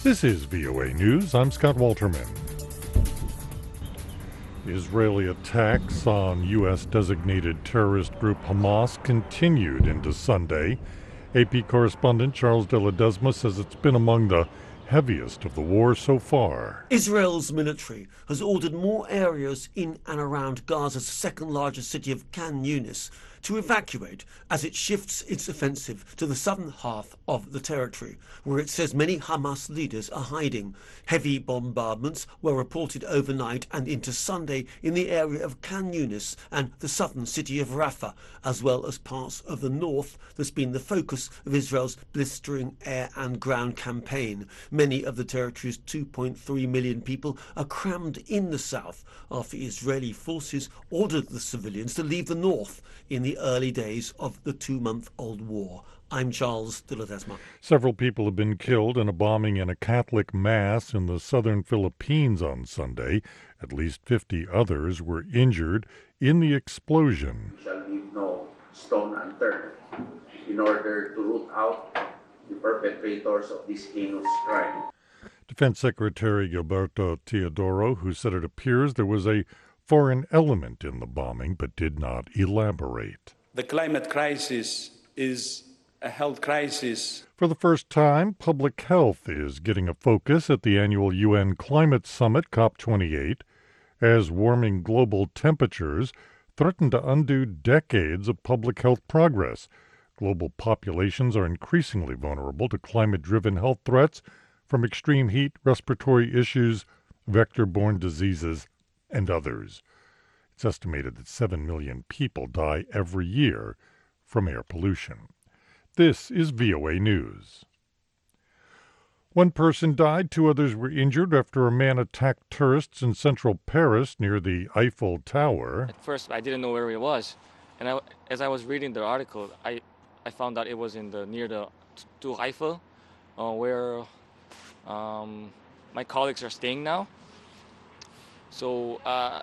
This is VOA News. I'm Scott Walterman. Israeli attacks on U.S.-designated terrorist group Hamas continued into Sunday. AP correspondent Charles de Ledesma says it's been among the heaviest of the war so far. Israel's military has ordered more areas in and around Gaza's second largest city of Khan Yunis to evacuate as it shifts its offensive to the southern half of the territory, where it says many Hamas leaders are hiding. Heavy bombardments were reported overnight and into Sunday in the area of Khan Yunis and the southern city of Rafah, as well as parts of the north that's been the focus of Israel's blistering air and ground campaign. Many of the territory's 2.3 million people are crammed in the south after Israeli forces ordered the civilians to leave the north in the early days of the 2-month-old war. I'm Charles de Ledesma. Several people have been killed in a bombing in a Catholic mass in the southern Philippines on Sunday. At least 50 others were injured in the explosion. We shall leave no stone unturned in order to root out the perpetrators of this heinous crime. Defense Secretary Gilberto Teodoro, who said it appears there was a foreign element in the bombing, but did not elaborate. The climate crisis is a health crisis. For the first time, public health is getting a focus at the annual UN Climate Summit, COP28, as warming global temperatures threaten to undo decades of public health progress. Global populations are increasingly vulnerable to climate-driven health threats from extreme heat, respiratory issues, vector-borne diseases, and others. It's estimated that 7 million people die every year from air pollution. This is VOA News. One person died, 2 others were injured after a man attacked tourists in central Paris near the Eiffel Tower. At first, I didn't know where it was. And as I was reading the article, I found out it was near the Tour Eiffel, where my colleagues are staying now. So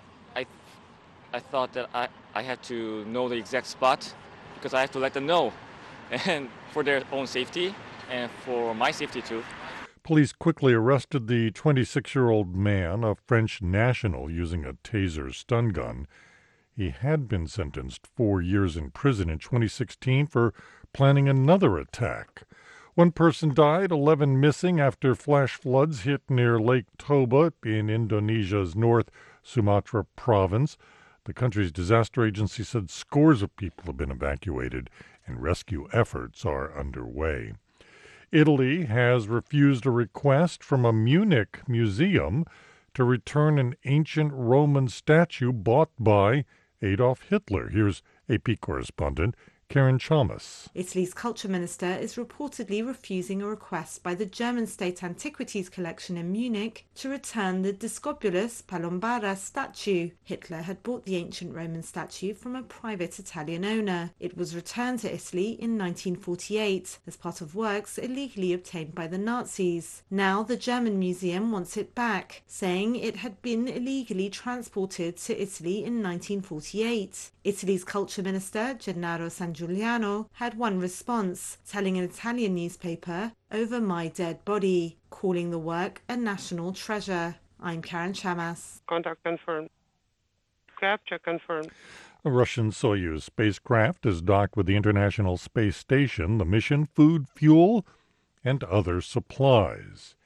I thought that I had to know the exact spot because I have to let them know, and for their own safety and for my safety too. Police quickly arrested the 26-year-old man, a French national, using a taser stun gun. He had been sentenced 4 years in prison in 2016 for planning another attack. 1 person died, 11 missing after flash floods hit near Lake Toba in Indonesia's North Sumatra province. The country's disaster agency said scores of people have been evacuated and rescue efforts are underway. Italy has refused a request from a Munich museum to return an ancient Roman statue bought by Adolf Hitler. Here's AP correspondent Karen Chalmers. Italy's culture minister is reportedly refusing a request by the German State Antiquities Collection in Munich to return the Discobulus Palombara statue. Hitler had bought the ancient Roman statue from a private Italian owner. It was returned to Italy in 1948 as part of works illegally obtained by the Nazis. Now the German museum wants it back, saying it had been illegally transported to Italy in 1948. Italy's culture minister, Gennaro San Giuliano, had one response, telling an Italian newspaper, "Over my dead body," calling the work a national treasure. I'm Karen Chamas. Contact confirmed. Capture confirmed. A Russian Soyuz spacecraft is docked with the International Space Station, the mission, food, fuel, and other supplies.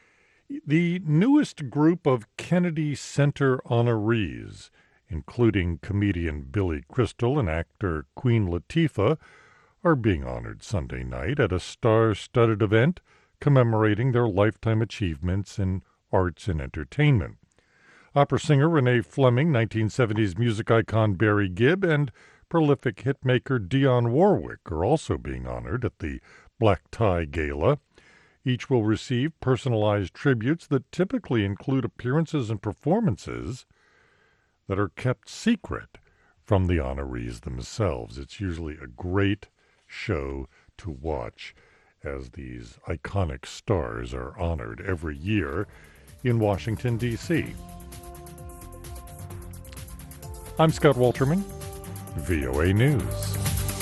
The newest group of Kennedy Center honorees, including comedian Billy Crystal and actor Queen Latifah, are being honored Sunday night at a star-studded event commemorating their lifetime achievements in arts and entertainment. Opera singer Renee Fleming, 1970s music icon Barry Gibb, and prolific hitmaker Dionne Warwick are also being honored at the Black Tie Gala. Each will receive personalized tributes that typically include appearances and performances that are kept secret from the honorees themselves. It's usually a great show to watch as these iconic stars are honored every year in Washington, D.C. I'm Scott Walterman, VOA News.